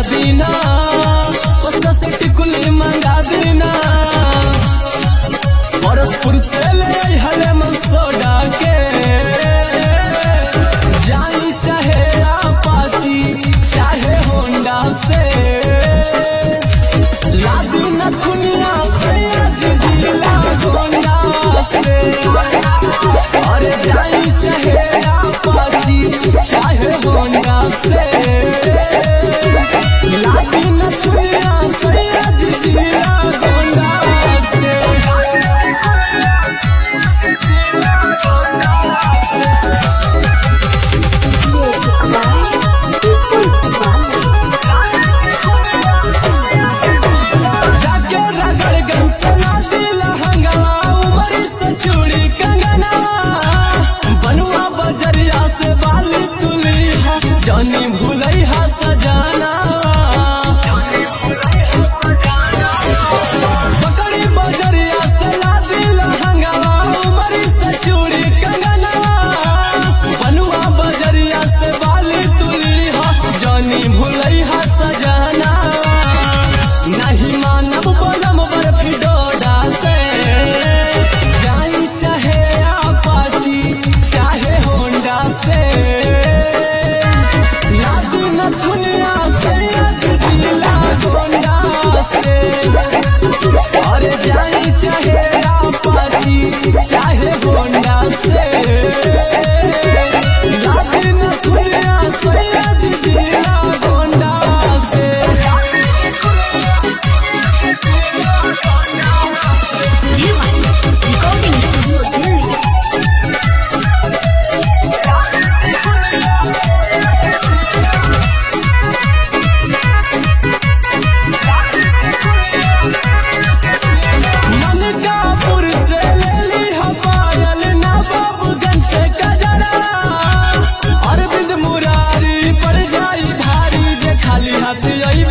दीना उसका से टिकुली मंगा दीना परसपुर से ले हले मन सोडा के जानी चाहे अपाची चाहे होंडा से लादी न दुनिया से जिला गोंडा से अरे जानी चाहे अपाची चाहे होंडा से लादी न दुनिया से जिला गोंडा से जानी भूलई हा सजाना बकरी बजरिया से लादी लहंगा उमरी से चूड़ी कंगना बनुआ बजरिया से बाली तुली हा जानी भूलई हा सजाना नहीं मानब बोलम बर्फी डोडा से जानी चाहे अपाची चाहे होंडा से दुनिया से जिला गोंडा से और जानी चाहे अपाची चाहे होंडा से लादी न दुनिया से जिला गोंडा से खाली हाथ